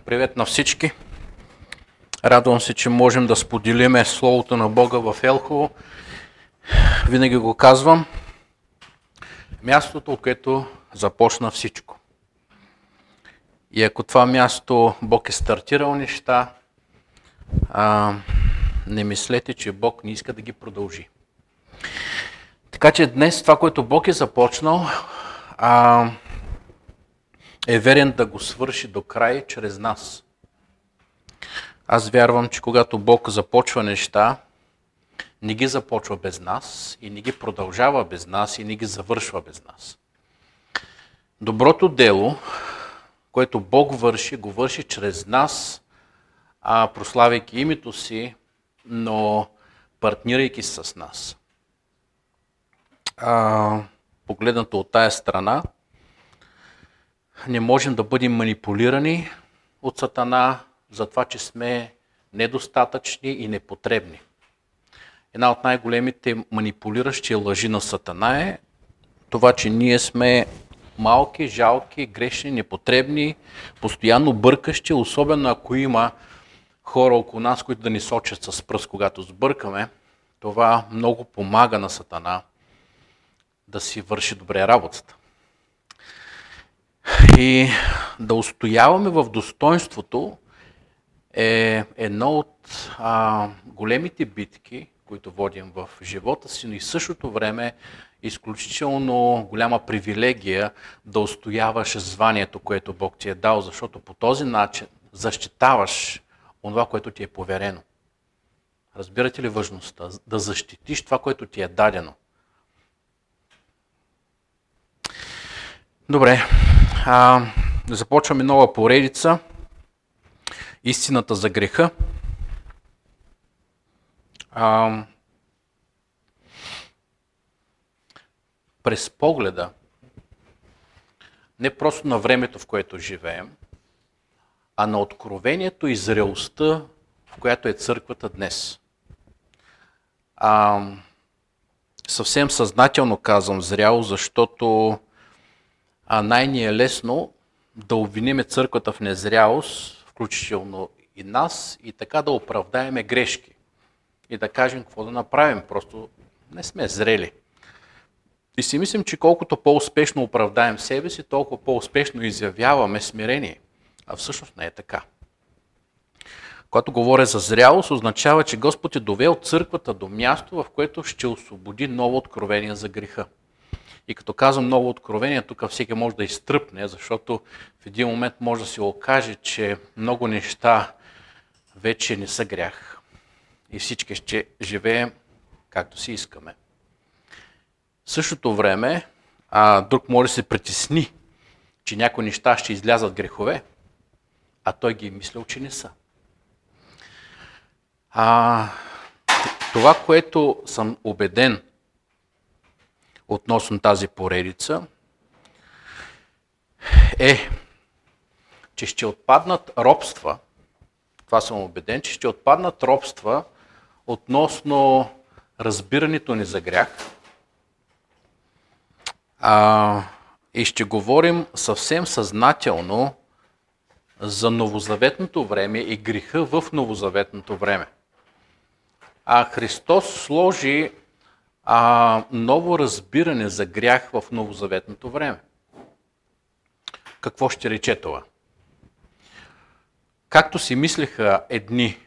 Привет на всички! Радвам се, че можем да споделиме Словото на Бога в Елхово. Винаги го казвам. Мястото, където започна всичко. И ако това място Бог е стартирал неща, не мислете, че Бог не иска да ги продължи. Така че днес това, което Бог е започнал, е верен да го свърши до край чрез нас. Аз вярвам, че когато Бог започва неща, не ги започва без нас и не ги продължава без нас и не ги завършва без нас. Доброто дело, което Бог върши, го върши чрез нас, прославяйки името си, но партнирайки с нас. Погледнато от тая страна, не можем да бъдем манипулирани от Сатана за това, че сме недостатъчни и непотребни. Една от най-големите манипулиращи лъжи на Сатана е това, че ние сме малки, жалки, грешни, непотребни, постоянно бъркащи, особено ако има хора около нас, които да ни сочат с пръст, когато сбъркаме. Това много помага на Сатана да си върши добре работата. И да устояваме в достоинството е едно от големите битки, които водим в живота си, но и в същото време изключително голяма привилегия да устояваш званието, което Бог ти е дал, защото по този начин защитаваш онова, което ти е поверено. Разбирате ли важността? Да защитиш това, което ти е дадено. Добре, започваме нова поредица. Истината за греха. През погледа, не просто на времето, в което живеем, а на откровението и зрелостта, в която е църквата днес. Съвсем съзнателно казвам зряло, защото най-ни е лесно да обвиниме църквата в незрялост, включително и нас, и така да оправдаеме грешки. И да кажем какво да направим, просто не сме зрели. И си мислим, че колкото по-успешно оправдаем себе си, толкова по-успешно изявяваме смирение. А всъщност не е така. Когато говоря за зрялост, означава, че Господ е довел църквата до място, в което ще освободи ново откровение за греха. И като казвам ново откровение, тук всеки може да изтръпне, защото в един момент може да се окаже, че много неща вече не са грях. И всички ще живеем както си искаме. В същото време, друг може да се притесни, че някои неща ще излязат грехове, а той ги е мислил, че не са. Това, което съм убеден относно тази поредица, е, че ще отпаднат робства, това съм убеден, че ще отпаднат робства относно разбирането ни за грях, и ще говорим съвсем съзнателно за новозаветното време и греха в новозаветното време. Христос сложи ново разбиране за грях в новозаветното време. Какво ще рече това? Както си мислеха едни,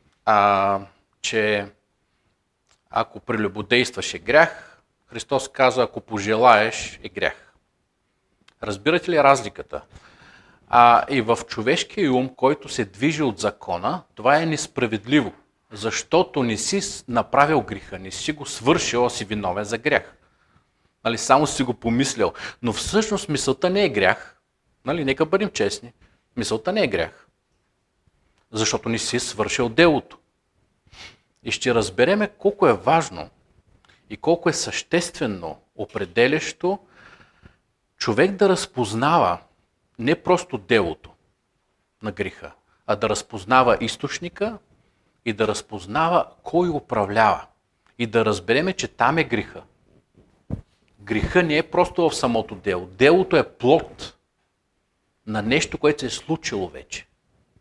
че ако прелюбодействаш е грях, Христос каза, ако пожелаеш е грях. Разбирате ли разликата? И в човешкия ум, който се движи от закона, това е несправедливо. Защото не си направил греха, не си го свършил, а си виновен за грях. Само си го помислял. Но всъщност мисълта не е грях. Нека бъдем честни. Мисълта не е грях. Защото не си свършил делото. И ще разбереме колко е важно и колко е съществено, определящо човек да разпознава не просто делото на греха, а да разпознава източника и да разпознава кой управлява. И да разбереме, че там е греха. Греха не е просто в самото дело. Делото е плод на нещо, което се е случило вече.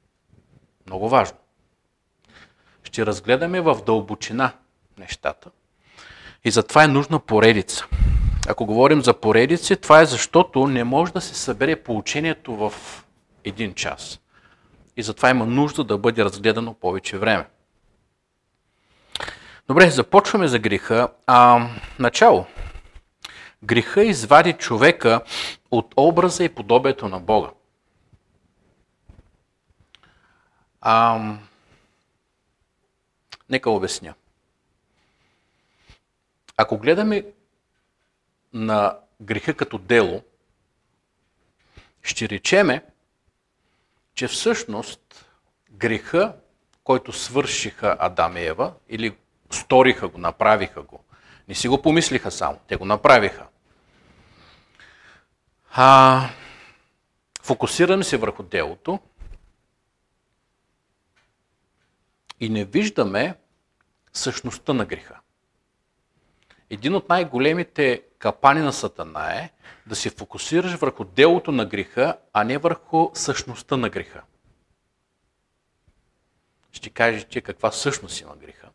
Много важно. Ще разгледаме в дълбочина нещата и затова е нужна поредица. Ако говорим за поредици, това е защото не може да се събере поучението в един час. И затова има нужда да бъде разгледано повече време. Добре, започваме за греха. Начало. Греха извади човека от образа и подобието на Бога. Нека обясня. Ако гледаме на греха като дело, ще речеме, че всъщност греха, който свършиха Адам и Ева, или сториха го, направиха го, не си го помислиха само, те го направиха. Фокусираме се върху делото и не виждаме същността на греха. Един от най-големите капани на Сатана е да се фокусираш върху делото на греха, а не върху същността на греха. Ще кажете каква същност има греха.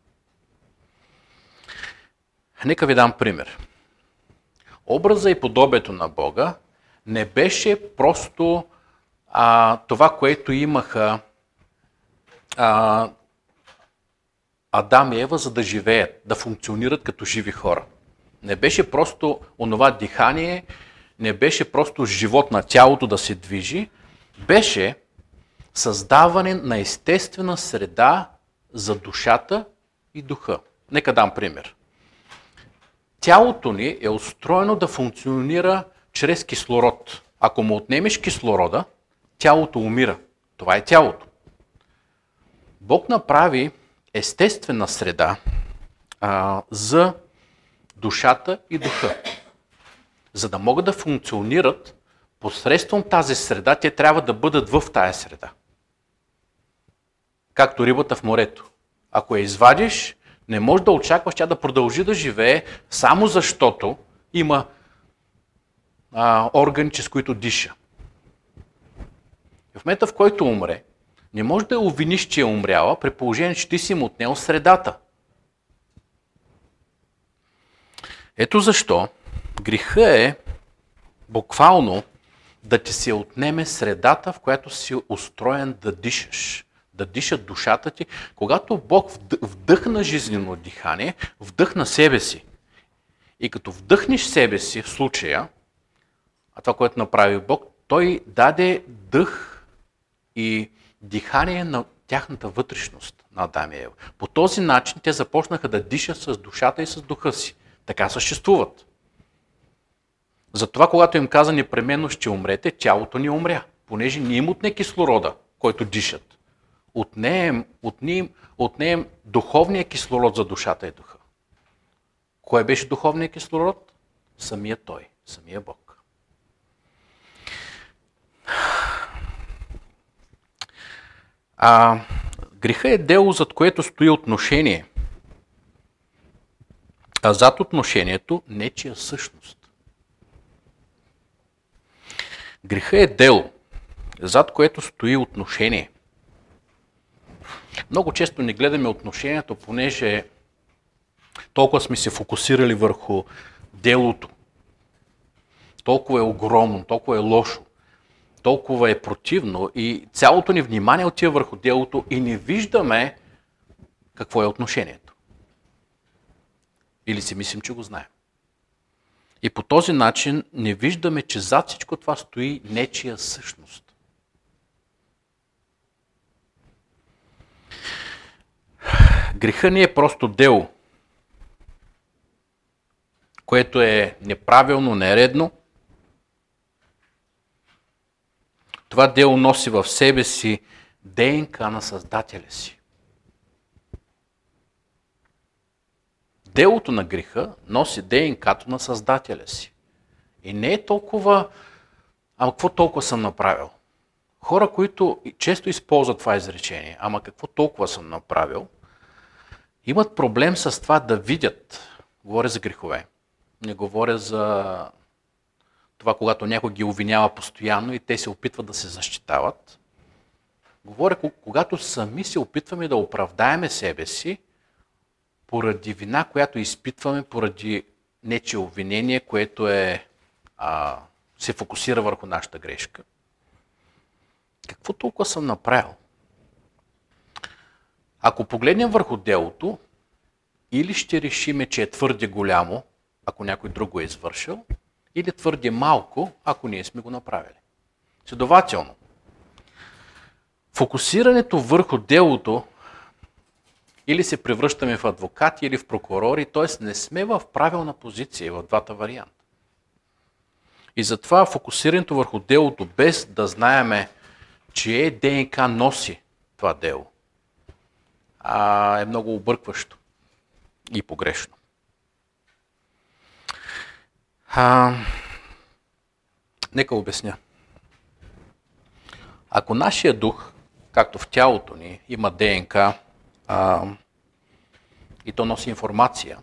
Нека ви дам пример. Образа и подобието на Бога не беше просто това, което имаха Адам и Ева, за да живеят, да функционират като живи хора. Не беше просто онова дихание, не беше просто живот на тялото да се движи, беше създаване на естествена среда за душата и духа. Нека дам пример. Тялото ни е устроено да функционира чрез кислород. Ако му отнемеш кислорода, тялото умира. Това е тялото. Бог направи естествена среда за душата и духа. За да могат да функционират посредством тази среда, те трябва да бъдат в тая среда. Както рибата в морето. Ако я извадиш, не можеш да очакваш тя да продължи да живее, само защото има органи, с които диша. В момента, в който умре, не можеш да я обвиниш, че е умряла, при положение, че ти си му отнел средата. Ето защо греха е буквално да ти се отнеме средата, в която си устроен да дишаш. Да диша душата ти. Когато Бог вдъхна жизнено дихание, вдъхна себе си. И като вдъхнеш себе си в случая, това, което направи Бог, Той даде дъх и дихание на тяхната вътрешност на Адам и Ева. По този начин те започнаха да дишат с душата и с духа си. Така съществуват. Затова, когато им каза непременно ще умрете, тялото ни умря, понеже не им отне кислорода, който дишат. Отнеем духовния кислород за душата и духа. Кой беше духовният кислород? Самия Той, самия Бог. Греха е дело, зад което стои отношение. А зад отношението нечия същност. Греха е дело, зад което стои отношение. Много често не гледаме отношението, понеже толкова сме се фокусирали върху делото. Толкова е огромно, толкова е лошо, толкова е противно и цялото ни внимание отива върху делото и не виждаме какво е отношението. Или си мислим, че го знаем. И по този начин не виждаме, че зад всичко това стои нечия същност. Греха не е просто дело, което е неправилно, нередно. Това дело носи в себе си ДНК на Създателя си. Делото на греха носи ДНК-то на Създателя си. И не е толкова, какво толкова съм направил? Хора, които често използват това изречение, какво толкова съм направил, имат проблем с това да видят. Говоря за грехове. Не говоря за това, когато някой ги обвинява постоянно и те се опитват да се защитават. Говоря, когато сами се опитваме да оправдаеме себе си поради вина, която изпитваме, поради нечие обвинение, което се фокусира върху нашата грешка. Какво толкова съм направил? Ако погледнем върху делото, или ще решиме, че е твърде голямо, ако някой друг го е извършил, или твърде малко, ако ние сме го направили. Следователно, фокусирането върху делото или се превръщаме в адвокати или в прокурори, т.е. не сме в правилна позиция в двата варианта. И затова фокусирането върху делото, без да знаеме, чие ДНК носи това дело, е много объркващо и погрешно. Нека обясня. Ако нашия дух, както в тялото ни, има ДНК и то носи информация,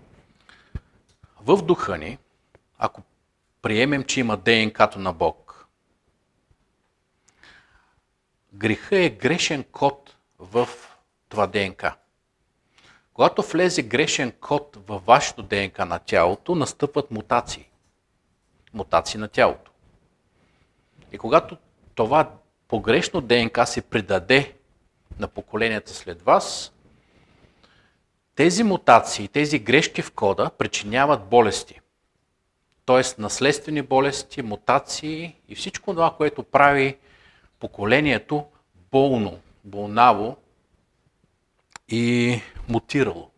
в духа ни, ако приемем, че има ДНК-то на Бог, греха е грешен код в това ДНК. Когато влезе грешен код във вашето ДНК на тялото, настъпват мутации. Мутации на тялото. И когато това погрешно ДНК се придаде на поколенията след вас, тези мутации, тези грешки в кода причиняват болести. Тоест наследствени болести, мутации и всичко това, което прави поколението болно, болнаво и мутирало.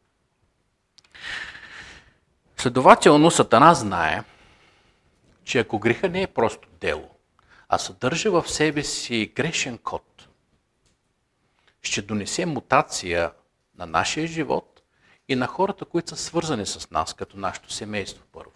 Следователно, Сатана знае, че ако греха не е просто дело, а съдържа в себе си грешен код, ще донесе мутация на нашия живот и на хората, които са свързани с нас, като нашето семейство първо.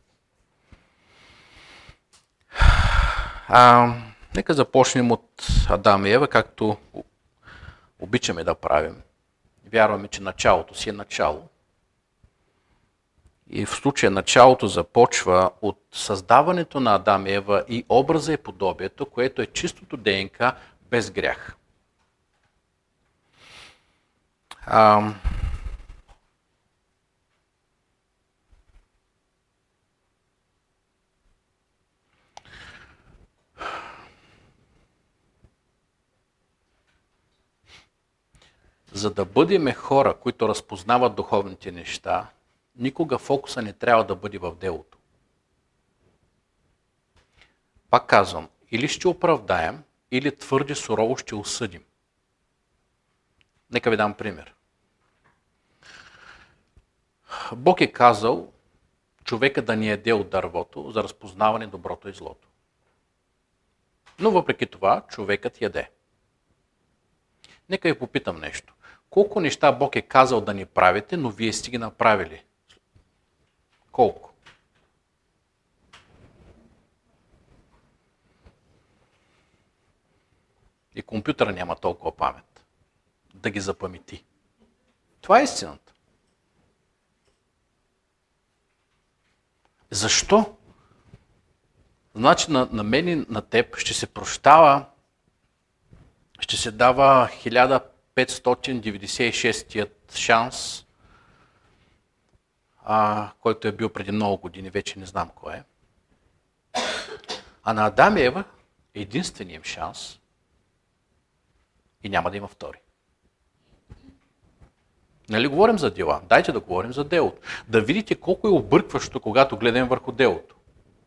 Нека започнем от Адам и Ева, както обичаме да правим. Вярваме, че началото си е начало. И в случая началото започва от създаването на Адам и Ева и образа и подобието, което е чистото ДНК без грях. За да бъдем хора, които разпознават духовните неща, никога фокуса не трябва да бъде в делото. Пак казвам, или ще оправдаем, или твърде сурово ще осъдим. Нека ви дам пример. Бог е казал човека да не яде от дървото за разпознаване доброто и злото. Но въпреки това, човекът яде. Нека ви попитам нещо. Колко неща Бог е казал да ни правите, но вие сте ги направили? Колко? И компютъра няма толкова памет да ги запамети. Това е истината. Защо? Значи на мен и на теб ще се прощава, ще се дава 1596-тият шанс, който е бил преди много години, вече не знам кой е. А на Адам и Ева е единственият шанс и няма да има втори. Нали говорим за дела? Дайте да говорим за делото. Да видите колко е объркващо, когато гледаме върху делото.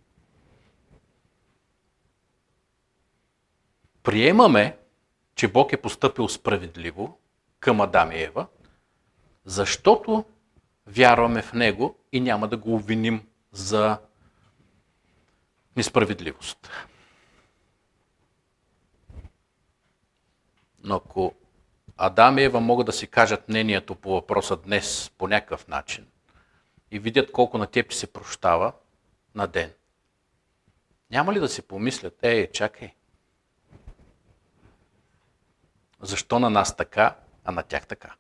Приемаме, че Бог е постъпил справедливо към Адам и Ева, защото вярваме в Него и няма да го обвиним за несправедливост. Но ако Адам и Ева могат да си кажат мнението по въпроса днес по някакъв начин и видят колко на теб се прощава на ден, няма ли да си помислят, чакай, защо на нас така, а на тях така?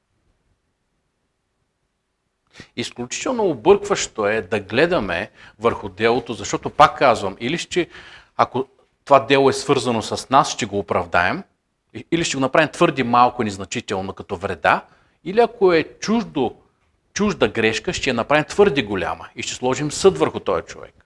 Изключително объркващо е да гледаме върху делото, защото пак казвам, или ако това дело е свързано с нас, ще го оправдаем, Или ще го направим твърде малко незначително като вреда, или ако е чужда грешка, ще я направим твърде голяма и ще сложим съд върху този човек.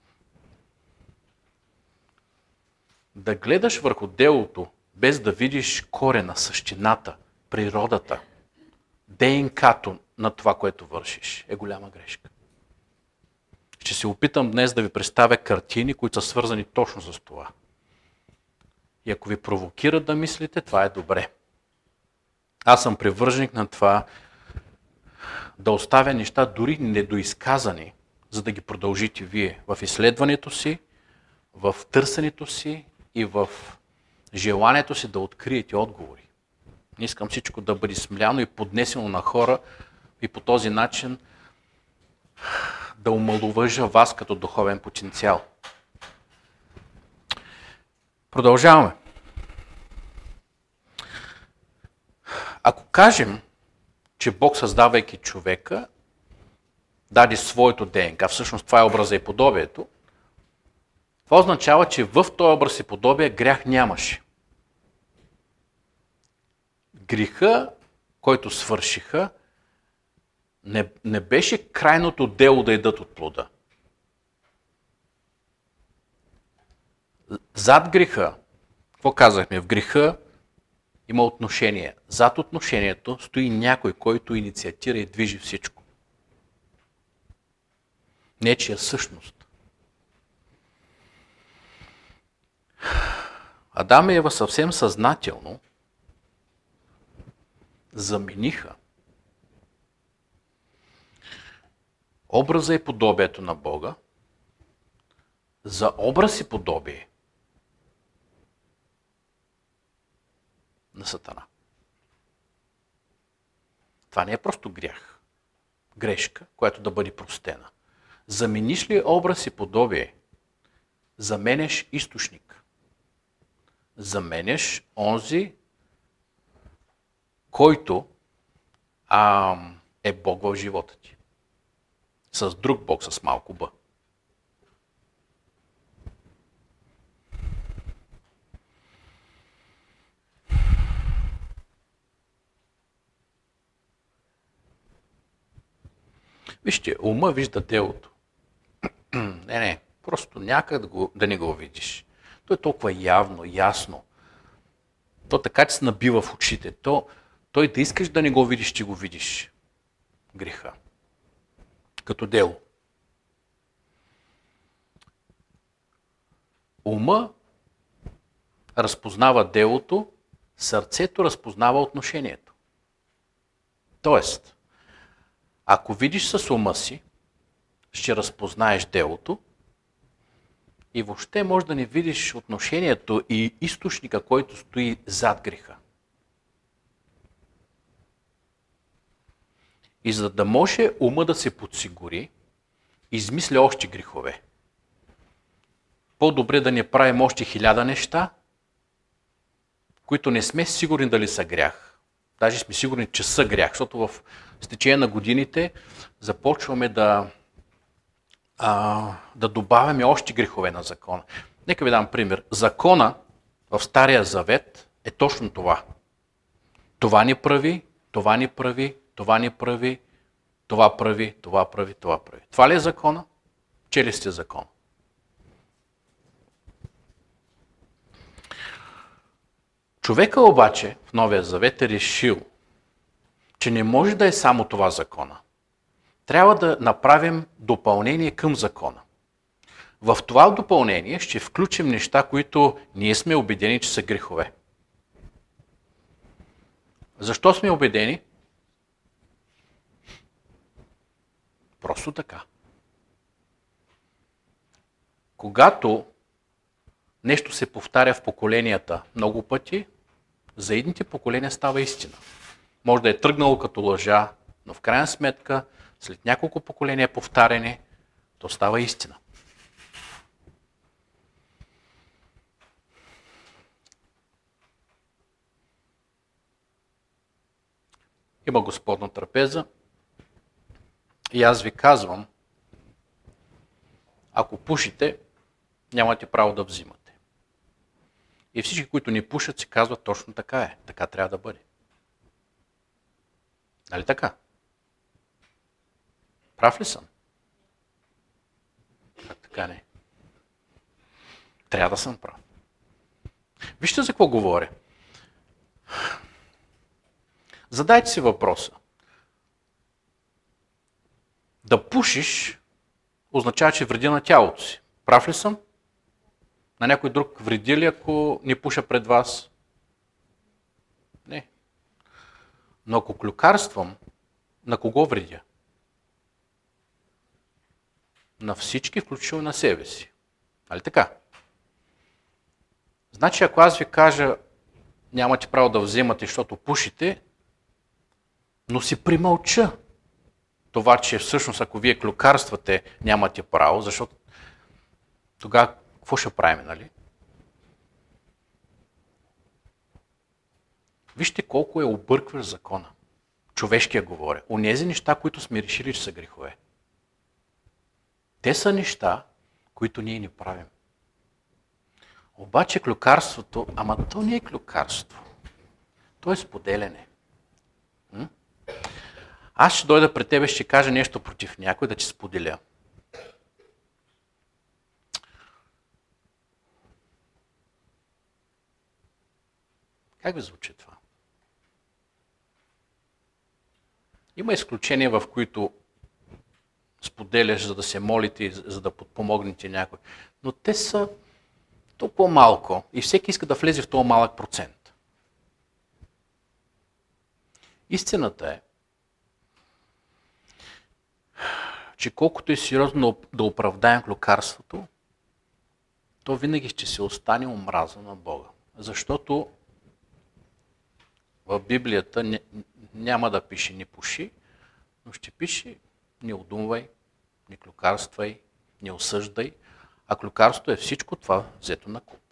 Да гледаш върху делото, без да видиш корена, същината, природата, ДНК-то на това, което вършиш, е голяма грешка. Ще се опитам днес да ви представя картини, които са свързани точно с това. И ако ви провокират да мислите, това е добре. Аз съм привърженик на това да оставя неща дори недоизказани, за да ги продължите вие в изследването си, в търсенето си и в желанието си да откриете отговори. Не искам всичко да бъде смляно и поднесено на хора и по този начин да омаловажа вас като духовен потенциал. Продължаваме. Ако кажем, че Бог, създавайки човека, даде своето ДНК, всъщност това е образа и подобието, това означава, че в този образ и подобие грях нямаше. Греха, който свършиха, не беше крайното дело да ядат от плода. Зад греха, какво казахме? В греха има отношение. Зад отношението стои някой, който инициатира и движи всичко. Нечия същност. Адам и Ева съвсем съзнателно замениха образа и подобието на Бога за образ и подобие на Сатана. Това не е просто грях. Грешка, която да бъде простена. Замениш ли образ и подобие, заменяш източник. Заменяш онзи, който е Бог в живота ти. С друг Бог, с малко Б. Вижте, ума вижда делото. Не, просто някак да не го видиш. То е толкова явно, ясно. То така че се набива в очите. Той да искаш да не го видиш, че го видиш. Греха. Като дело. Ума разпознава делото, сърцето разпознава отношението. Тоест, ако видиш с ума си, ще разпознаеш делото и въобще може да не видиш отношението и източника, който стои зад греха. И за да може ума да се подсигури, измисля още грехове. По-добре да не правим още 1000 неща, които не сме сигурни дали са грях. Даже сме сигурни, че са грях, защото в течение на годините започваме да добавяме още грехове на закона. Нека ви дам пример. Закона в Стария Завет е точно това. Това ни прави, това ни прави, това ни прави, това прави, това прави, това прави. Това ли е закона? Чели сте закон? Човека обаче в Новия Завет е решил, че не може да е само това закона. Трябва да направим допълнение към закона. В това допълнение ще включим неща, които ние сме убедени, че са грехове. Защо сме убедени? Просто така. Когато нещо се повтаря в поколенията много пъти, за едните поколения става истина. Може да е тръгнало като лъжа, но в крайна сметка, след няколко поколения повтаряне, то става истина. Има Господна трапеза и аз ви казвам, ако пушите, нямате право да взимате. И всички, които ни пушат, си казват точно така е. Така трябва да бъде. Нали така? Прав ли съм? Така не. Трябва да съм прав. Вижте за какво говоря. Задайте си въпроса. Да пушиш означава, че вреди на тялото си. Прав ли съм? На някой друг вреди ли, ако не пуша пред вас? Не. Но ако клюкарствам, на кого вредя? На всички, включително на себе си. Нали така? Значи, ако аз ви кажа, нямате право да вземате, защото пушите, но си примълча това, че всъщност, ако вие клюкарствате, нямате право, защото тогава какво ще правим, нали? Вижте колко е объркващ закона. Човешкия говоря. Онези неща, които сме решили, че са грехове. Те са неща, които ние не правим. Обаче клюкарството, ама то не е клюкарство. То е споделяне. Аз ще дойда пред тебе, ще кажа нещо против някой, да ти споделя. Как ви звучи това? Има изключения, в които споделяш, за да се молите, за да подпомогнете някой. Но те са толкова малко и всеки иска да влезе в този малък процент. Истината е, че колкото е сериозно да оправдаем клюкарството, то винаги ще се остане омраза на Бога. Защото в Библията няма да пише ни пуши, но ще пише не удумвай, не клюкарствай, не осъждай, а клюкарството е всичко това взето на куп.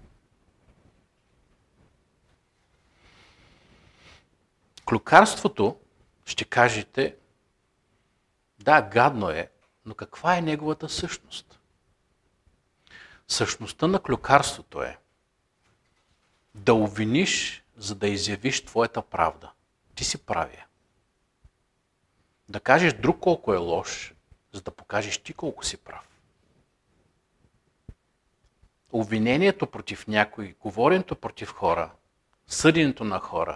Клюкарството, ще кажете, да, гадно е, но каква е неговата същност? Същността на клюкарството е да обвиниш, за да изявиш твоята правда. Ти си правия. Да кажеш друг колко е лош, за да покажеш ти колко си прав. Обвинението против някой, говоренето против хора, съденето на хора,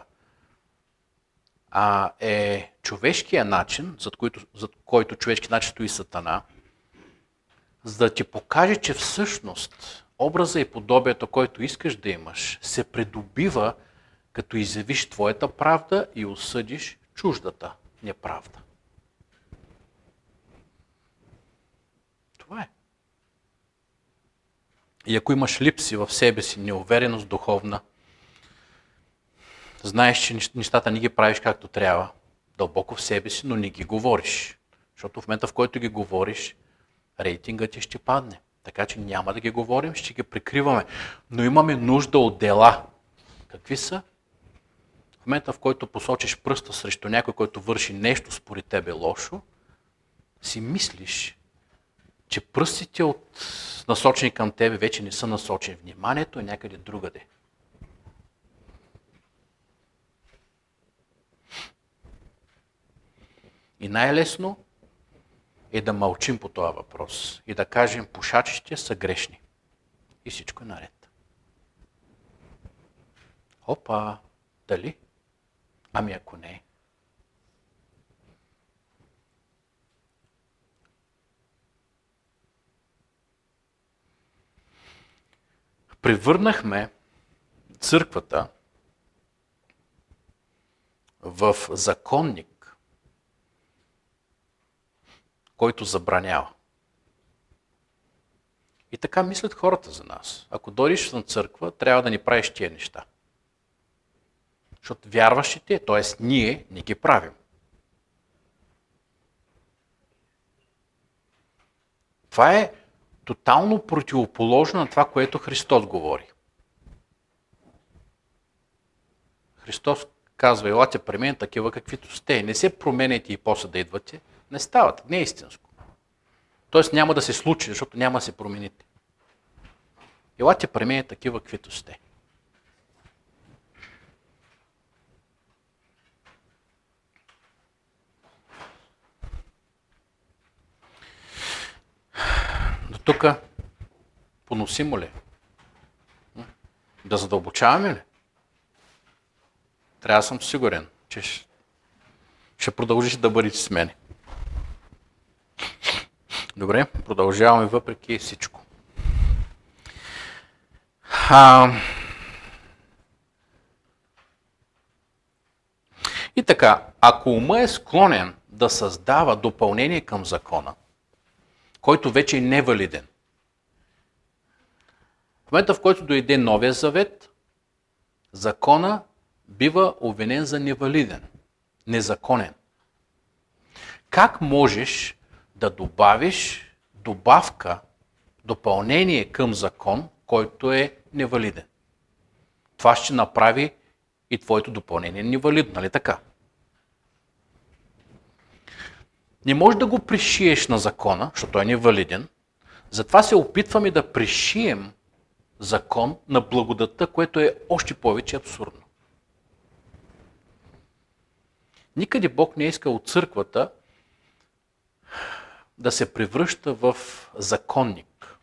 е човешкия начин, зад който човешки начин стои Сатана, за да ти покаже, че всъщност образа и подобието, който искаш да имаш, се придобива, като изявиш твоята правда и осъдиш чуждата неправда. Това е. И ако имаш липси в себе си, неувереност духовна, знаеш, че нещата не ги правиш както трябва, дълбоко в себе си, но не ги говориш. Защото в момента, в който ги говориш, рейтингът ти ще падне. Така че няма да ги говорим, ще ги прикриваме. Но имаме нужда от дела. Какви са? В момента, в който посочиш пръста срещу някой, който върши нещо според тебе лошо, си мислиш, че пръстите насочени към тебе вече не са насочени. Вниманието е някъде другаде. И най-лесно е да мълчим по този въпрос и да кажем, пушачите са грешни. И всичко е наред. Опа, дали? Ами ако не. Превърнахме църквата в законник, който забранява. И така мислят хората за нас. Ако дойдеш на църква, трябва да ни правиш тия неща. Защото вярващите, т.е. ние, не ги правим. Това е тотално противоположно на това, което Христос говори. Христос казва, елате при мен такива каквито сте. Не се променяйте и после да идвате. Не стават. Не е истинско. Тоест няма да се случи, защото няма да се промените. Елате при мен такива каквито сте. Тук поносимо ли? Да задълбочаваме ли? Трябва да съм сигурен, че ще продължиш да бъдеш с мен. Добре, продължаваме въпреки всичко. И така, ако умът е склонен да създава допълнение към закона, който вече е невалиден, в момента, в който дойде Новия завет, закона бива обвинен за невалиден, незаконен. Как можеш да добавиш добавка, допълнение към закон, който е невалиден? Това ще направи и твоето допълнение невалидно, нали така? Не можеш да го пришиеш на закона, защото е невалиден, затова се опитваме да пришием закон на благодата, което е още повече абсурдно. Никъде Бог не иска от църквата да се превръща в законник,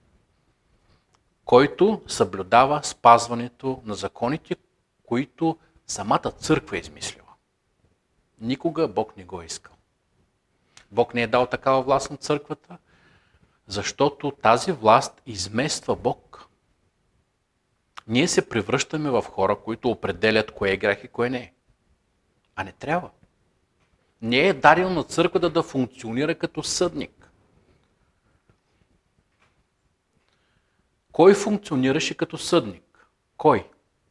който съблюдава спазването на законите, които самата църква е измислила. Никога Бог не го е искал. Бог не е дал такава власт на църквата, защото тази власт измества Бог. Ние се превръщаме в хора, които определят кое е грях и кое не е. А не трябва. Не е дадено на църквата да функционира като съдник. Кой функционираше като съдник? Кой?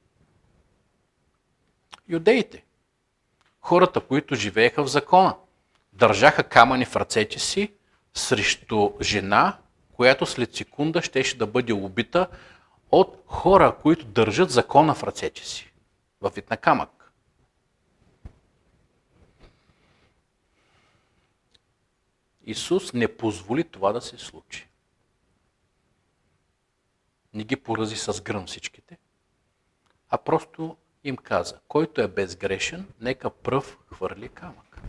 Юдеите. Хората, които живееха в закона. Държаха камъни в ръцете си срещу жена, която след секунда щеше да бъде убита от хора, които държат закона в ръцете си. Във вид на камък. Исус не позволи това да се случи. Не ги порази с гръм всичките, а просто им каза, който е безгрешен, нека пръв хвърли камък.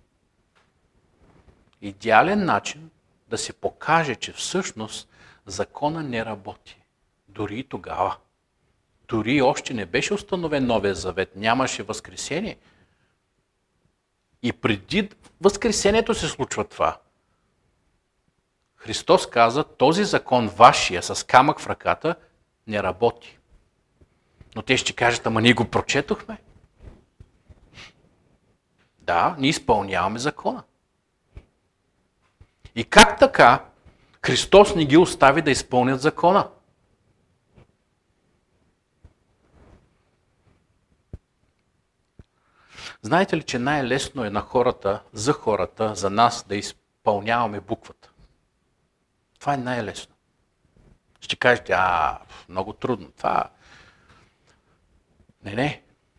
Идеален начин да се покаже, че всъщност закона не работи. Дори и тогава. Дори още не беше установен Новия завет, нямаше възкресение. И преди възкресението се случва това. Христос каза, този закон вашия с камък в ръката не работи. Но те ще кажат, ама ние го прочетохме. Да, ние изпълняваме закона. И как така Христос не ги остави да изпълнят закона? Знаете ли, че най-лесно е на хората, за нас да изпълняваме буквата? Това е най-лесно. Ще кажете, много трудно. Това... Не.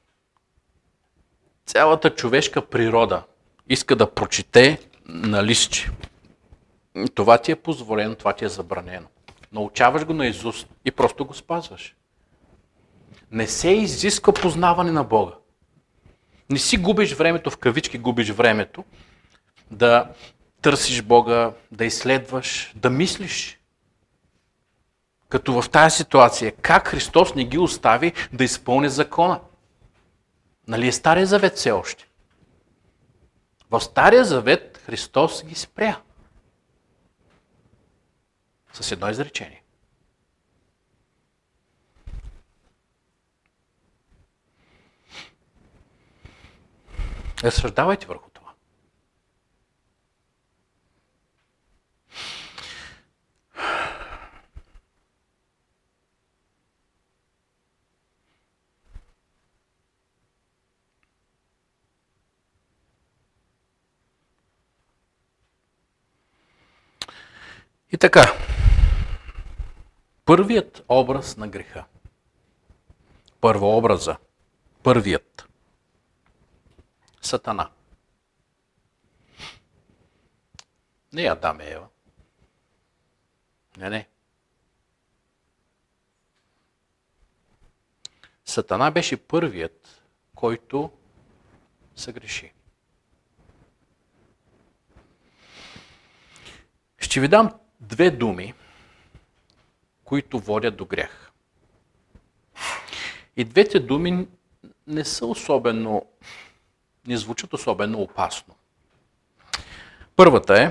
Цялата човешка природа иска да прочете на листче. Това ти е позволено, това ти е забранено. Научаваш го наизуст и просто го спазваш. Не се изисква познаване на Бога. Не си губиш времето, в кавички губиш времето, да търсиш Бога, да изследваш, да мислиш. Като в тази ситуация, как Христос не ги остави да изпълни закона? Нали е Стария завет все още? В Стария завет Христос ги спря. С едно изречение. Разсъждавайте върху това. И така, първият образ на греха. Първообраза. Първият. Сатана. Не Адам и Ева. Не. Сатана беше първият, който съгреши. Ще ви дам две думи, които водят до грях. И двете думи не звучат особено опасно. Първата е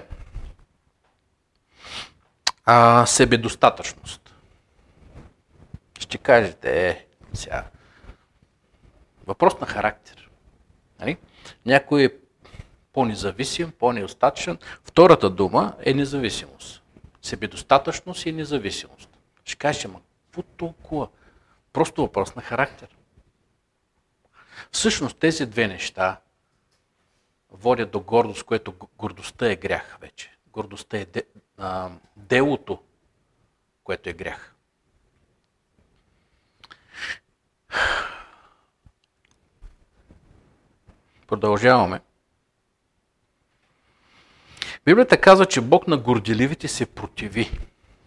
себедостатъчност. Ще кажете, сега, въпрос на характер. Нали? Някой е по-независим, по-неостатъчен. Втората дума е независимост. Себедостатъчност и независимост. Ще кажете, какво толкова? Просто въпрос на характер. Всъщност тези две неща водят до гордост, което гордостта е грях вече. Гордостта е делото, което е грях. Продължаваме. Библията казва, че Бог на горделивите се противи.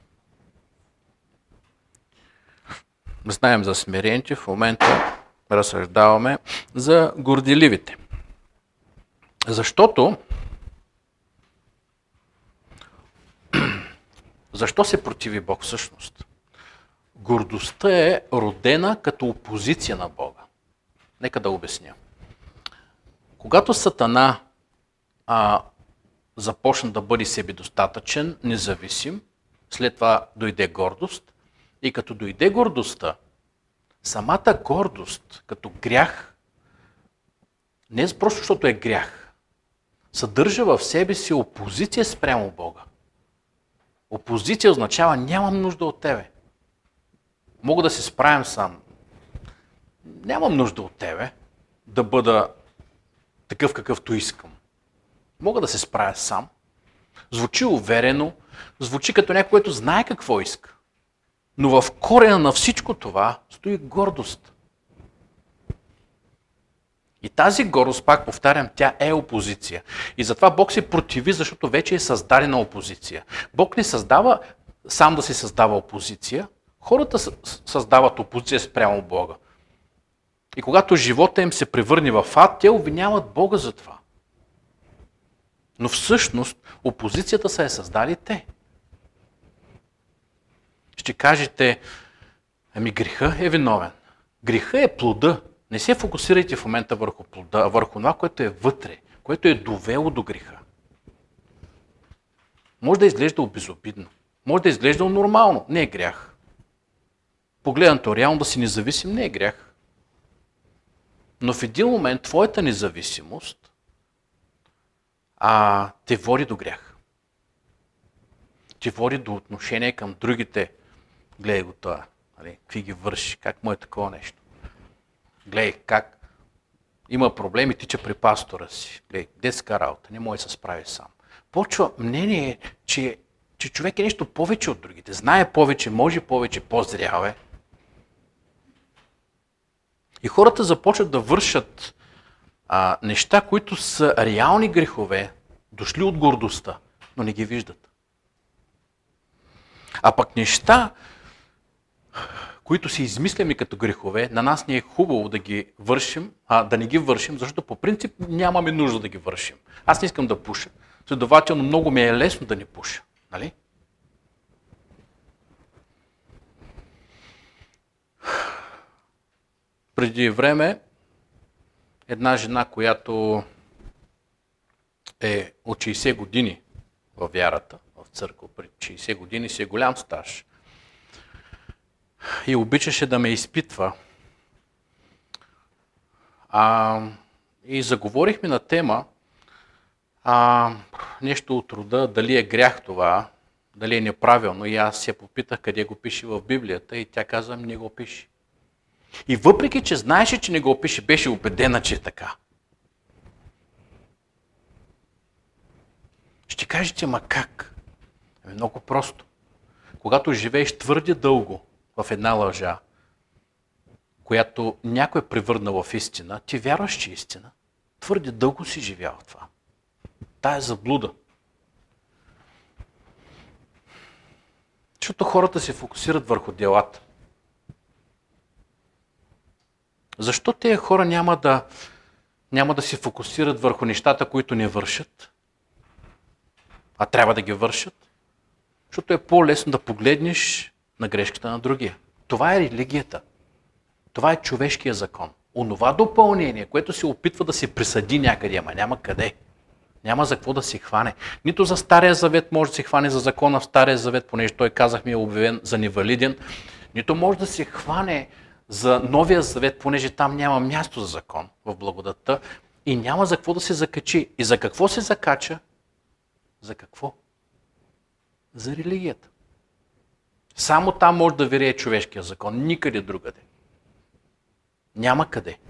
Знаем за смирените, в момента разсъждаваме за горделивите. Защо се противи Бог всъщност? Гордостта е родена като опозиция на Бога. Нека да обясня. Когато Сатана започна да бъде себедостатъчен, независим, след това дойде гордост, и като дойде гордостта, самата гордост като грях, не е просто защото е грях, съдържа в себе си опозиция спрямо Бога. Опозиция означава нямам нужда от тебе. Мога да се справям сам. Нямам нужда от тебе да бъда такъв какъвто искам. Мога да се справя сам. Звучи уверено, звучи като някой, който знае какво иска. Но в корена на всичко това стои гордост. И тази гордост, пак повтарям, тя е опозиция. И затова Бог се противи, защото вече е създадена опозиция. Бог не създава сам да се създава опозиция. Хората създават опозиция спрямо Бога. И когато живота им се превърне в ад, те обвиняват Бога за това. Но всъщност опозицията са я създали те. Ще кажете, греха е виновен. Греха е плода. Не се фокусирайте в момента върху плода, а върху това, което е вътре, което е довело до греха. Може да изглежда безобидно, може да изглежда нормално, не е грях. Погледнато реално да си независим не е грях. Но в един момент твоята независимост те води до грях. Те води до отношение към другите. Гледай го това, какви ги върши, как му е такова нещо. Гледай как има проблеми, тича при пастора си. Гледай, детска работа, не може да се справи сам. Почва мнение, че човек е нещо повече от другите. Знае повече, може повече, по-зрял е. И хората започват да вършат неща, които са реални грехове, дошли от гордостта, но не ги виждат. А пък неща, които си измисляме като грехове, на нас не е хубаво да ги вършим, да не ги вършим, защото по принцип нямаме нужда да ги вършим. Аз не искам да пуша, следователно много ми е лесно да не пуша. Нали? Преди време една жена, която е от 60 години във вярата, в църква, преди 60 години си е голям стаж. И обичаше да ме изпитва. И заговорихме на тема нещо от рода, дали е грях това, дали е неправилно. И аз се попитах къде го пише в Библията и тя каза, не го пише. И въпреки, че знаеше, че не го пише, беше убедена, че е така. Ще кажете, ма как? Много просто. Когато живееш твърде дълго в една лъжа, която някой е превърнал в истина, ти вярваш, че е истина. Твърде дълго си живял в това. Тая заблуда. Защото хората се фокусират върху делата. Защо тези хора няма да се фокусират върху нещата, които не вършат, а трябва да ги вършат? Защото е по-лесно да погледнеш на грешката на другия. Това е религията. Това е човешкия закон. Онова допълнение, което се опитва да се присъди някъде, ама няма къде. Няма за какво да се хване. Нито за Стария завет може да се хване за закона в Стария завет, понеже той, казахме, е обявен за невалиден. Нито може да се хване за Новия завет, понеже там няма място за закон в благодатта и няма за какво да се закачи. И за какво се закача? За какво? За религията. Само там може да вирее човешкия закон, никъде другаде. Няма къде.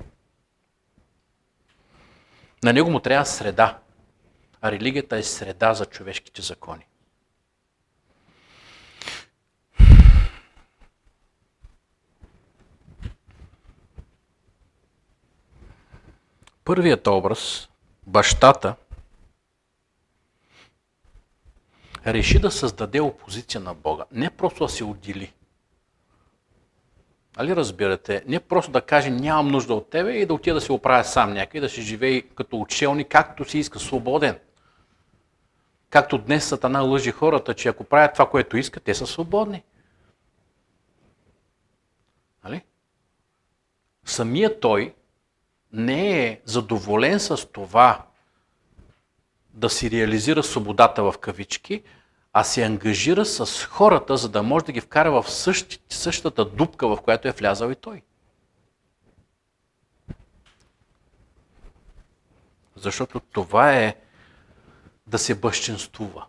На него му трябва среда, а религията е среда за човешките закони. Първият образ, бащата, реши да създаде опозиция на Бога. Не просто да се отдели. Али разбирате? Не просто да каже нямам нужда от тебе и да отида да се оправя сам някъде, да се живее като учелник, както си иска, свободен. Както днес Сатана лъжи хората, че ако правят това, което искат, те са свободни. Али? Самият той не е задоволен с това да си реализира свободата в кавички, а се ангажира с хората, за да може да ги вкара в същата дупка, в която е влязал и той. Защото това е да се бъзчинствува.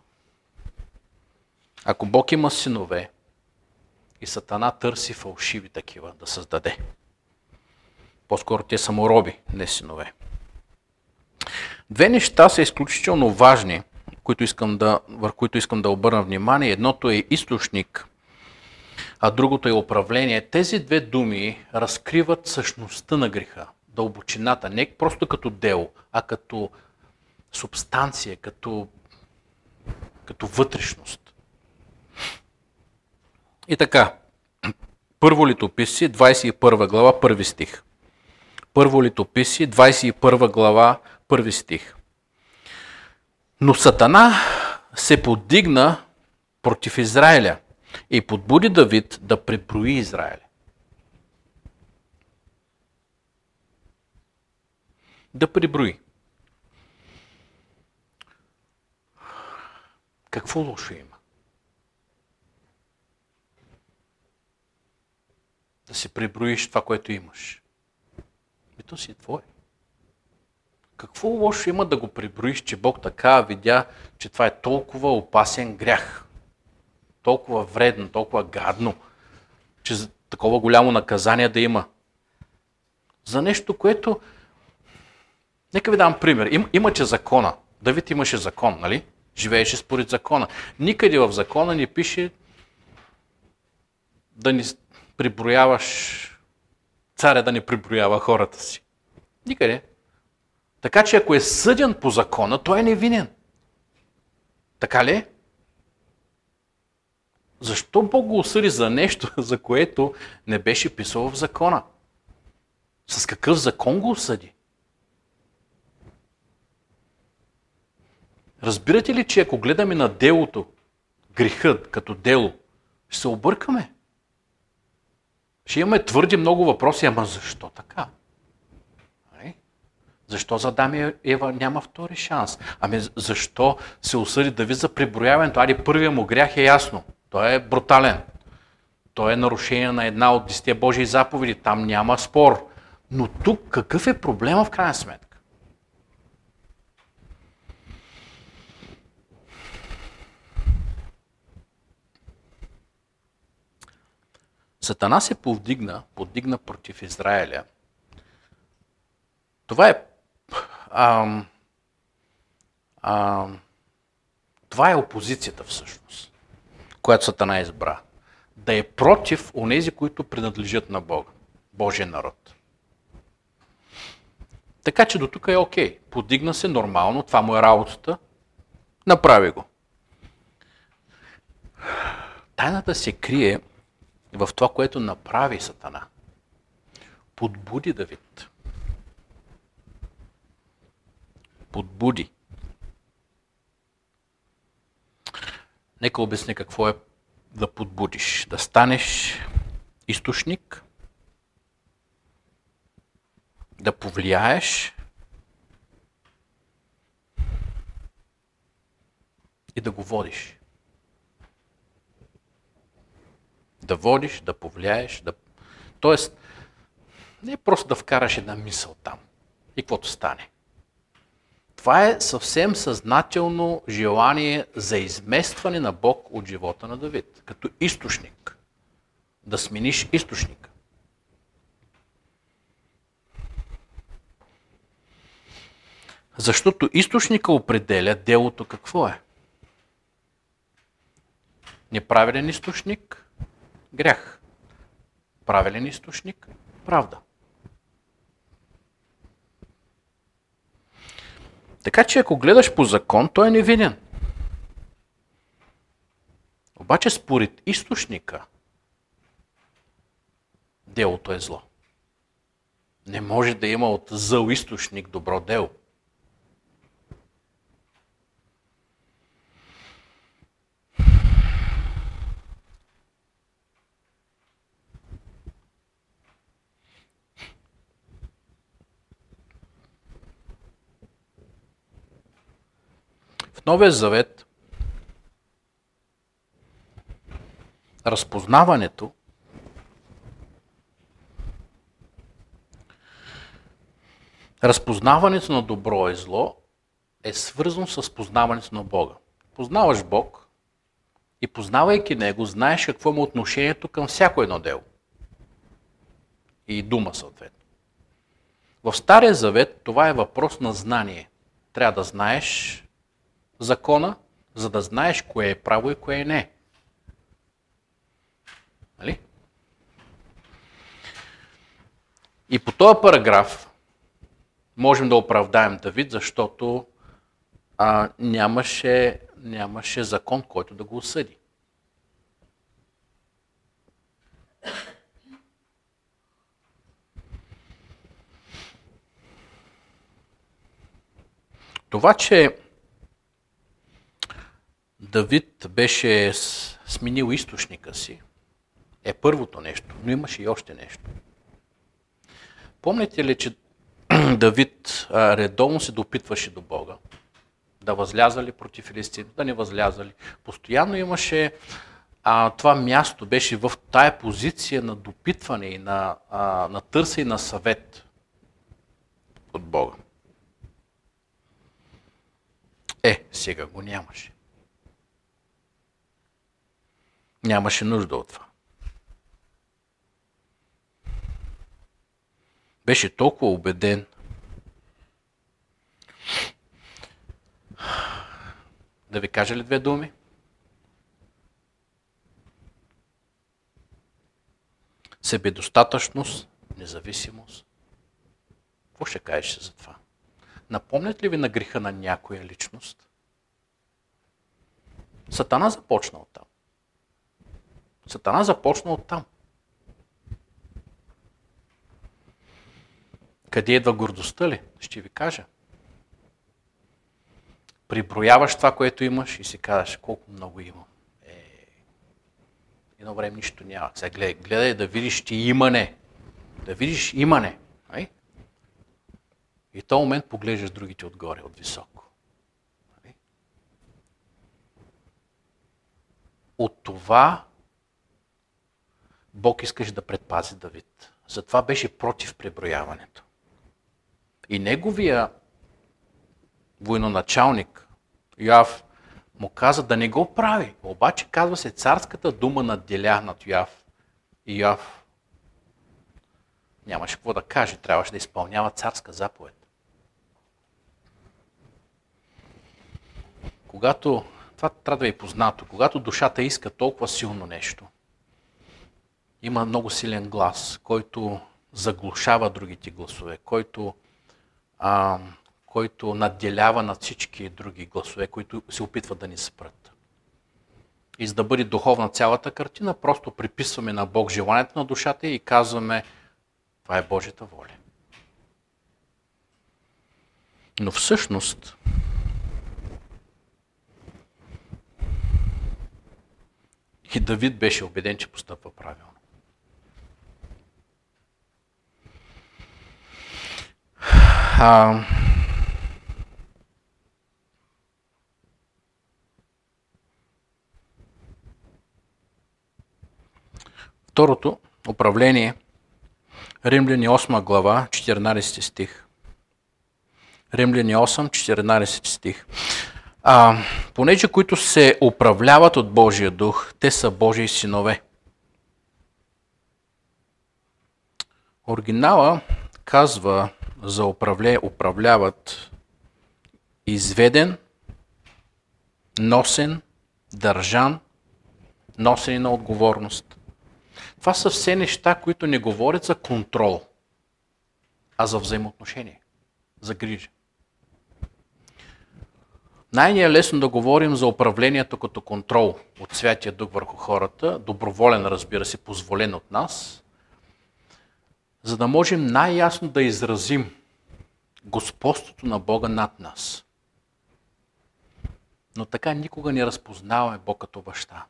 Ако Бог има синове и Сатана търси фалшиви такива да създаде. По-скоро те са му роби, не синове. Две неща са изключително важни, върху които искам да обърна внимание. Едното е източник, а другото е управление. Тези две думи разкриват същността на греха, дълбочината, не просто като дело, а като субстанция, като вътрешност. И така, Първо летописи, 21 глава, 1 стих. Първо летописи, 21 глава, 1 стих. Но Сатана се подигна против Израиля и подбуди Давид да преброи Израиля. Да преброи. Какво лошо има? Да си преброиш това, което имаш. И то си е твое. Какво лошо има да го преброиш, че Бог така видя, че това е толкова опасен грях, толкова вредно, толкова гадно, че такова голямо наказание да има. За нещо, което... Нека ви дам пример. Имаше закона. Давид имаше закон, нали? Живееше според закона. Никъде в закона не пише да ни преброяваш, царя да не преброява хората си. Никъде. Така че ако е съден по закона, той е невинен. Така ли? Защо Бог го осъди за нещо, за което не беше писал в закона? С какъв закон го осъди? Разбирате ли, че ако гледаме на делото, грехът като дело, ще се объркаме? Ще имаме твърди много въпроси, ама защо така? Защо за Адам и Ева няма втори шанс? Ами защо се осъди Давид за преброяването? Първият му грях е ясно. Той е брутален. Той е нарушение на една от 10 Божии заповеди. Там няма спор. Но тук какъв е проблема в крайна сметка? Сатана се подигна против Израиля. Това е опозицията всъщност, която Сатана избра. Да е против онези, които принадлежат на Бога, Божия народ. Така че до тук е окей. Подигна се нормално, това му е работата, направи го. Тайната се крие в това, което направи Сатана. Подбуди Давид. Подбуди. Нека обясня какво е да подбудиш. Да станеш източник, да повлияеш и да го водиш. Да водиш, да повлияеш, Тоест, не е просто да вкараш една мисъл там и каквото стане. Това е съвсем съзнателно желание за изместване на Бог от живота на Давид, като източник. Да смениш източника. Защото източника определя делото какво е. Неправилен източник – грях. Правилен източник – правда. Така че ако гледаш по закон, той е невинен. Обаче според източника, делото е зло. Не може да има от зъл източник добро дело. В Новия Завет разпознаването на добро и зло е свързано с познаването на Бога. Познаваш Бог и познавайки Него, знаеш какво има отношението към всяко едно дело. И дума съответно. В Стария Завет това е въпрос на знание. Трябва да знаеш закона, за да знаеш кое е право и кое не. Нали? И по този параграф можем да оправдаем Давид, защото нямаше закон, който да го осъди. Това, че Давид беше сменил източника си, е първото нещо, но имаше и още нещо. Помните ли, че Давид редовно се допитваше до Бога, да възляза ли против филистимляните, да не възляза ли. Постоянно имаше това място, беше в тая позиция на допитване и на търсене на съвет от Бога. Сега го нямаше. Нямаше нужда от това. Беше толкова убеден. Да ви кажа ли две думи? Себедостатъчност, независимост. Какво ще кажеш за това? Напомнят ли ви на греха на някоя личност? Сатана започна оттам. Сатана започна оттам. Къде идва гордостта ли? Ще ви кажа. Приброяваш това, което имаш и си казваш колко много имам. Едно време нищо няма. Сега гледай да видиш ти имане. Да видиш имане. И в този момент поглеждаш другите отгоре, от високо. От това Бог искаше да предпази Давид. Затова беше против преброяването. И неговия военачалник Йоав му каза да не го прави. Обаче казва се царската дума надделя над Йоав. И Йоав нямаше какво да каже, трябваше да изпълнява царска заповед. Това трябва да е познато, когато душата иска толкова силно нещо, има много силен глас, който заглушава другите гласове, който надделява над всички други гласове, които се опитват да ни спрат. И за да бъде духовна цялата картина, просто приписваме на Бог желанието на душата и казваме, това е Божията воля. Но всъщност И Давид беше убеден, че постъпва правилно. Второто управление, Римляни 8 глава, 14 стих. Римляни 8, 14 стих. Понеже които се управляват от Божия дух, те са Божии синове. Оригинала казва за управляват изведен, носен, държан, носени на отговорност. Това са все неща, които не говорят за контрол, а за взаимоотношение, за грижа. Най-ни е лесно да говорим за управлението като контрол от Святия Дух върху хората, доброволен, разбира се, позволен от нас, за да можем най-ясно да изразим господството на Бога над нас. Но така никога не разпознаваме Бог като баща.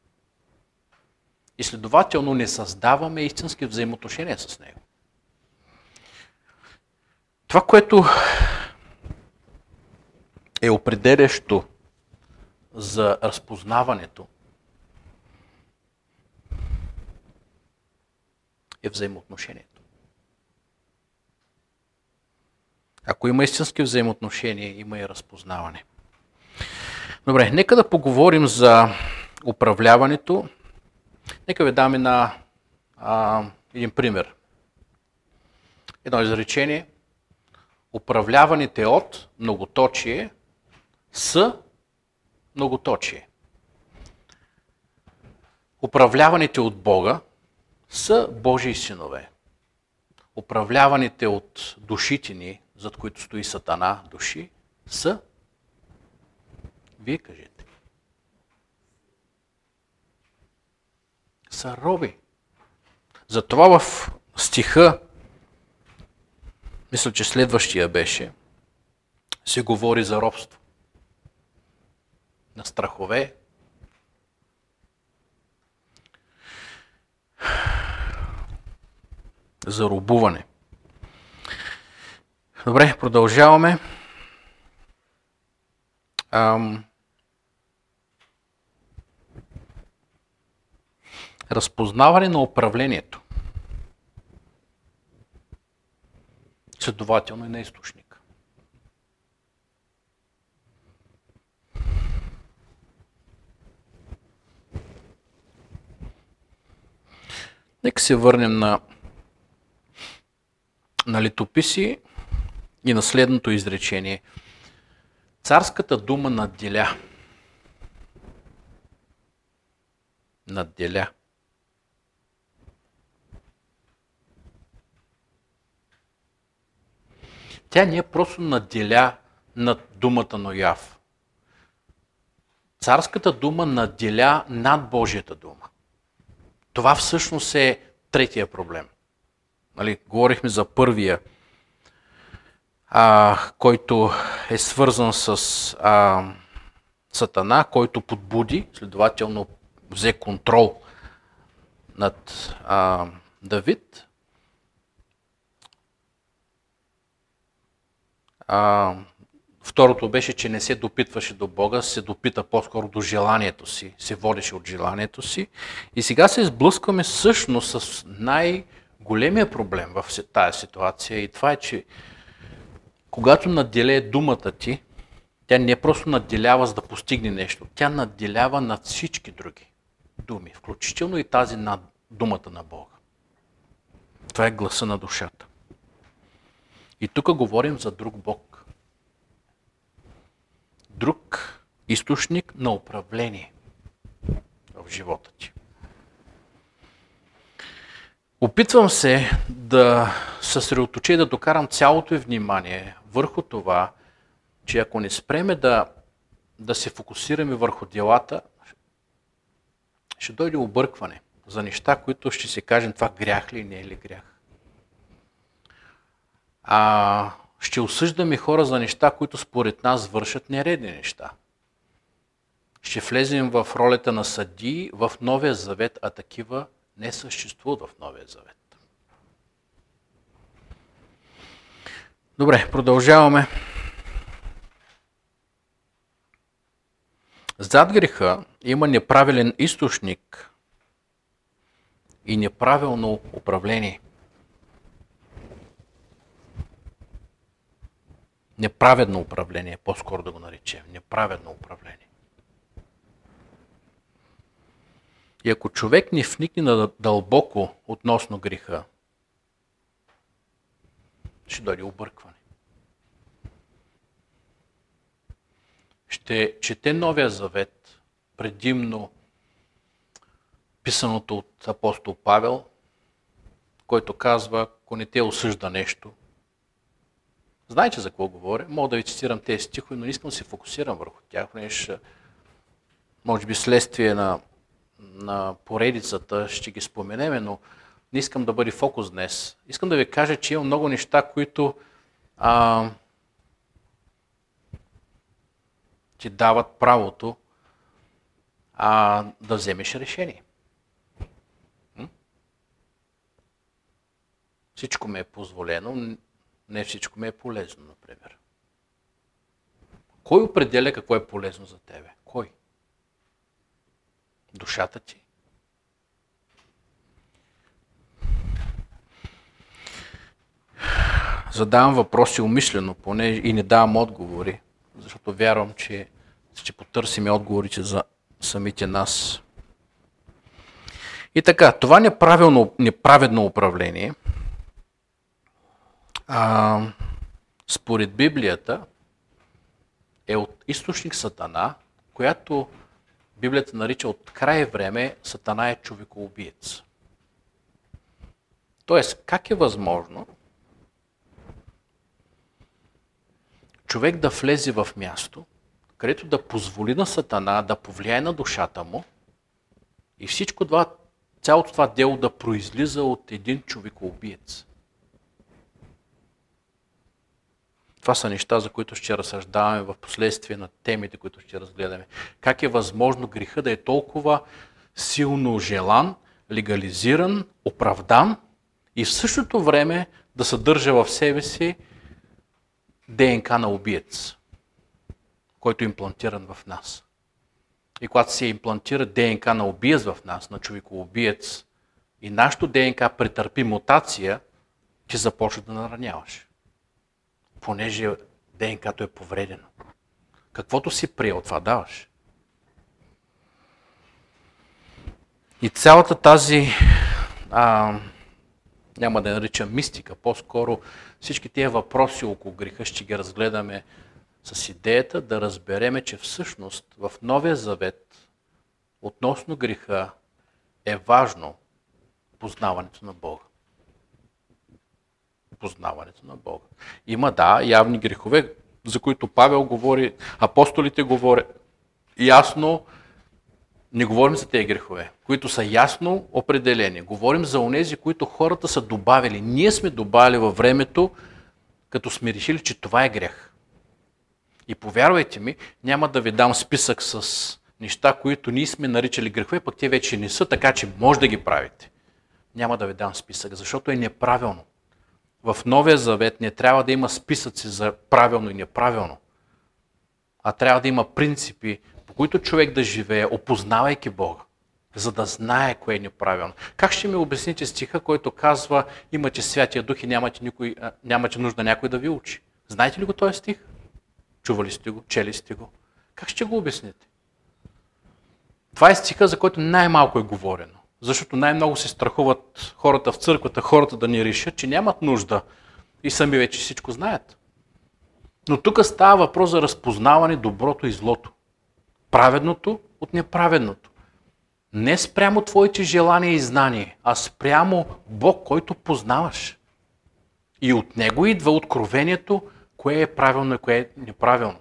И следователно не създаваме истински взаимоотношения с Него. Това, което е определящо за разпознаването, е взаимоотношението. Ако има истински взаимоотношения, има и разпознаване. Добре, нека да поговорим за управляването. Нека ви дам един пример. Едно изречение. Управляваните от многоточие с многоточие. Управляваните от Бога са Божии синове. Управляваните от душите ни, зад които стои Сатана, души, са, вие кажете, са роби. Затова в стиха, мисля, че следващия беше, се говори за робство. На страхове. За робуване. Добре, продължаваме. Разпознаване на управлението. Следователно и на източника. Нека се върнем на летописи и на следното изречение. Царската дума надделя. Надделя. Тя не е просто надделя над думата на Яв. Царската дума надделя над Божията дума. Това всъщност е третия проблем. Говорихме за първия, който е свързан с Сатана, който подбуди, следователно взе контрол над Давид. Второто беше, че не се допитваше до Бога, се допита по-скоро до желанието си, се водеше от желанието си. И сега се сблъскваме всъщност с най-големия проблем в тази ситуация и това е, че когато надделее думата ти, тя не просто надделява за да постигне нещо, тя надделява над всички други думи, включително и тази над думата на Бога. Това е гласа на душата. И тук говорим за друг Бог. Друг източник на управление в живота ти. Опитвам се да съсредоточа и да докарам цялото внимание върху това, че ако не спреме да се фокусираме върху делата, ще дойде объркване за неща, които ще си кажем това грях ли, не е ли грях. Ще осъждаме хора за неща, които според нас вършат нередни неща. Ще влезем в ролята на съдии в Новия Завет, а такива не съществуват в Новия Завет. Добре, продължаваме. Зад греха има неправилен източник и неправилно управление. Неправедно управление, по-скоро да го наречем. Неправедно управление. И ако човек не вникне дълбоко относно греха, ще дойде объркване. Ще чете Новия Завет, предимно писаното от апостол Павел, който казва, ако не те осъжда нещо. Знаете за какво говоря? Мога да ви цитирам тези стихове, но не искам да се фокусирам върху тях, може би следствие на поредицата ще ги споменеме, но не искам да бъде фокус днес. Искам да ви кажа, че има много неща, които ти дават правото да вземеш решение. Всичко ми е позволено, не всичко ми е полезно, например. Кой определя какво е полезно за тебе? Кой? Душата ти? Задавам въпроси умишлено, поне и не давам отговори, защото вярвам, че ще потърсим отговорите за самите нас. И така, това неправедно управление, според Библията, е от източник Сатана, която Библията нарича от край време Сатана е човекоубиец. Тоест, как е възможно човек да влезе в място, където да позволи на Сатана да повлияе на душата му и всичко това, цялото това дело да произлиза от един човекоубиец. Това са неща, за които ще разсъждаваме в последствие на темите, които ще разгледаме. Как е възможно греха да е толкова силно желан, легализиран, оправдан и в същото време да съдържа в себе си ДНК на убиец, който е имплантиран в нас. И когато се имплантира ДНК на убиец в нас, на човекоубиец, и нашето ДНК претърпи мутация, ти започва да нараняваш. Понеже ДНК-то е повредено. Каквото си приел, това даваш. И цялата тази, няма да наричам мистика, по-скоро всички тези въпроси около греха ще ги разгледаме с идеята да разбереме, че всъщност в Новия Завет относно греха е важно познаването на Бога. Познаването на Бога. Има, явни грехове, за които Павел говори, апостолите говорят ясно. Не говорим за тези грехове, които са ясно определени. Говорим за онези, които хората са добавили. Ние сме добавили във времето, като сме решили, че това е грех. И повярвайте ми, няма да ви дам списък с неща, които ние сме наричали грехове, пък те вече не са, така че може да ги правите. Няма да ви дам списък, защото е неправилно. В Новия Завет не трябва да има списъци за правилно и неправилно, а трябва да има принципи, по които човек да живее, опознавайки Бога, за да знае кое е неправилно. Как ще ми обясните стиха, който казва, имате Святия Дух и нямате нужда някой да ви учи? Знаете ли го този стих? Чували сте го? Чели сте го? Как ще го обясните? Това е стиха, за който най-малко е говорено. Защото най-много се страхуват хората в църквата, хората да ни решат, че нямат нужда и сами вече всичко знаят. Но тук става въпрос за разпознаване доброто и злото. Праведното от неправедното. Не спрямо твоите желания и знания, а спрямо Бог, който познаваш. И от Него идва откровението, кое е правилно и кое е неправилно.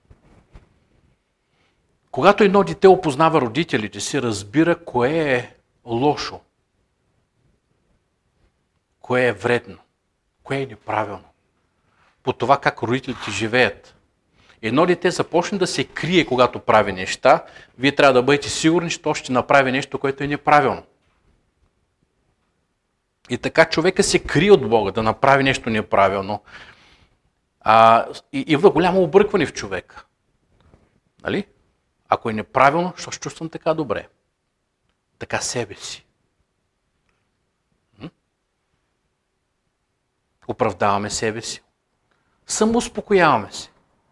Когато едно дете опознава родителите си, разбира кое е лошо, кое е вредно, кое е неправилно. По това как родителите живеят. Едно дете започне да се крие, когато прави неща, вие трябва да бъдете сигурни, че то ще направи нещо, което е неправилно. И така човека се крие от Бога да направи нещо неправилно. И идва голямо объркване в човека. Нали? Ако е неправилно, защо ще чувствам така добре? Така себе си. Оправдаваме себе си. Самоуспокояваме се.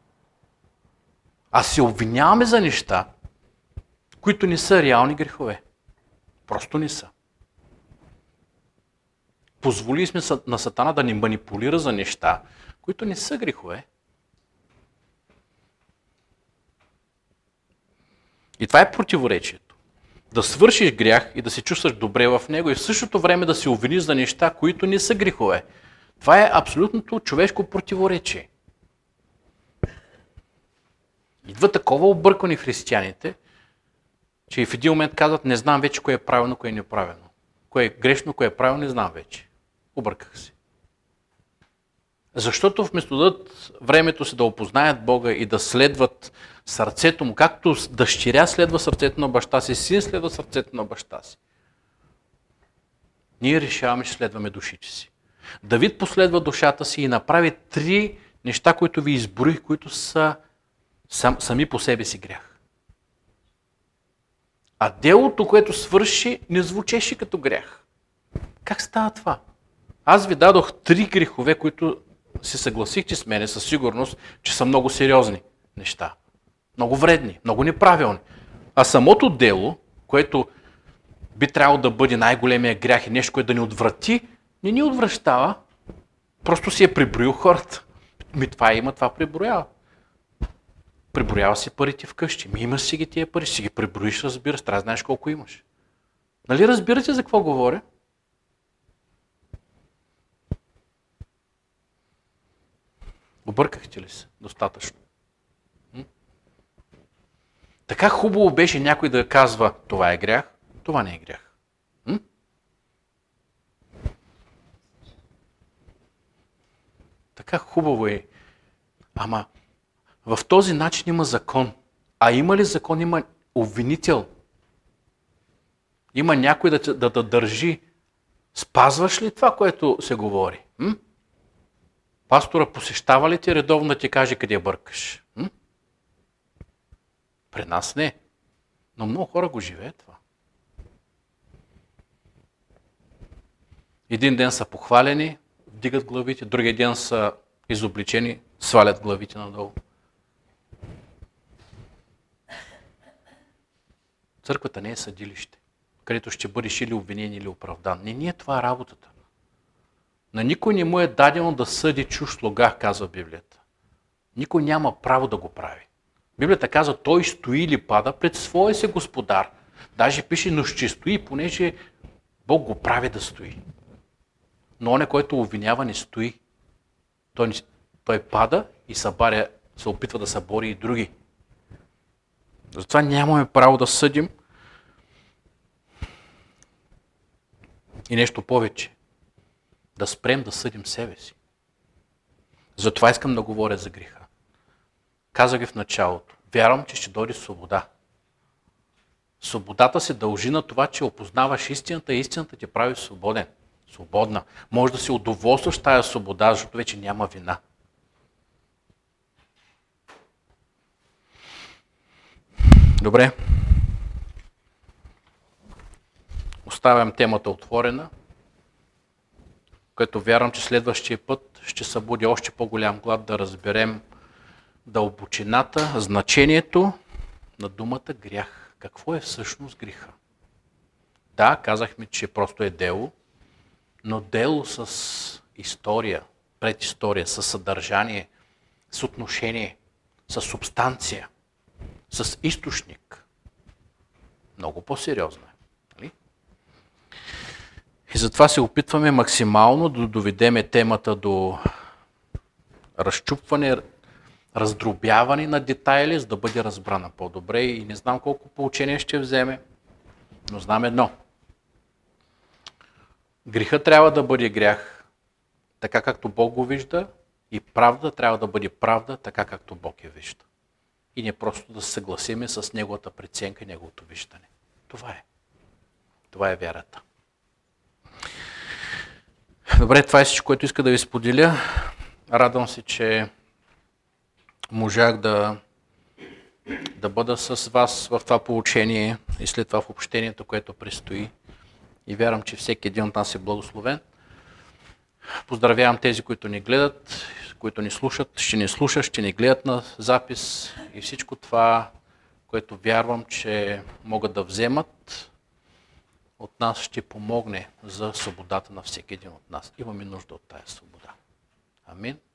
А се обвиняваме за неща, които не са реални грехове. Просто не са. Позволили сме на Сатана да ни манипулира за неща, които не са грехове. И това е противоречието. Да свършиш грях и да се чувстваш добре в него и в същото време да се обвиниш за неща, които не са грехове. Това е абсолютното човешко противоречие. Идва такова объркване в християните, че и в един момент казват, не знам вече кое е правилно, кое е неправилно. Кое е грешно, кое е правилно, не знам вече. Обърках се. Защото вместо да дадат времето си да опознаят Бога и да следват сърцето му, както дъщеря следва сърцето на баща си, син следва сърцето на баща си, ние решаваме, че следваме душите си. Давид последва душата си и направи 3 неща, които ви изброих, които са сами по себе си грях. А делото, което свърши, не звучеше като грях. Как става това? Аз ви дадох 3 грехове, които се съгласихте с мене със сигурност, че са много сериозни неща. Много вредни, много неправилни. А самото дело, което би трябвало да бъде най-големия грях и нещо, което да ни отврати, не ни отвръщава. Просто си е приброил хората. Това има, това приброява. Приброява си парите вкъщи. Имаш си ги тия пари, си ги приброиш, разбира се, трябва да знаеш колко имаш. Нали разбирате за какво говоря? Объркахте ли се достатъчно? Така хубаво беше някой да казва, това е грях, това не е грях. Така хубаво е. Ама в този начин има закон. А има ли закон? Има обвинител. Има някой да държи. Спазваш ли това, което се говори? Пастора посещава ли ти редовно да ти каже къде бъркаш? При нас не. Но много хора го живеят това. Един ден са похвалени, вдигат главите, другия ден са изобличени, свалят главите надолу. Църквата не е съдилище, където ще бъдеш или обвинен, или оправдан. Не е това работата. На никой не му е дадено да съди чуж слуга, казва Библията. Никой няма право да го прави. Библията казва, той стои или пада пред своя си господар. Даже пише, но ще стои, понеже Бог го прави да стои. Но он, който обвинява, не стои. Той пада и се опитва да събори и други. Затова нямаме право да съдим. И нещо повече. Да спрем да съдим себе си. Затова искам да говоря за греха. Казах ви в началото. Вярвам, че ще дойде свобода. Свободата се дължи на това, че опознаваш истината и истината те прави свободен. Свободна. Може да се удоволстваш тая свобода, защото вече няма вина. Добре. Оставям темата отворена, което вярвам, че следващия път ще събуди още по-голям глад да разберем дълбочината, значението на думата грях. Какво е всъщност греха? Да, казахме, че просто е дело, но дело с история, предистория, с съдържание, с отношение, с субстанция, с източник. Много по-сериозно е. Нали? И затова се опитваме максимално да доведеме темата до разчупване, раздробяване на детайли, за да бъде разбрана по-добре. И не знам колко поучение ще вземе, но знам едно. Грехът трябва да бъде грях, така както Бог го вижда И правда трябва да бъде правда, така както Бог я вижда. И не просто да се съгласиме с Неговата преценка и Неговото виждане. Това е. Това е вярата. Добре, това е всичко, което иска да ви споделя. Радвам се, че можах да бъда с вас в това поучение и след това в общението, което предстои. И вярвам, че всеки един от нас е благословен. Поздравявам тези, които ни гледат, които ни слушат, ще ни слушат, ще ни гледат на запис и всичко това, което вярвам, че могат да вземат от нас, ще помогне за свободата на всеки един от нас. Имаме нужда от тая свобода. Амин.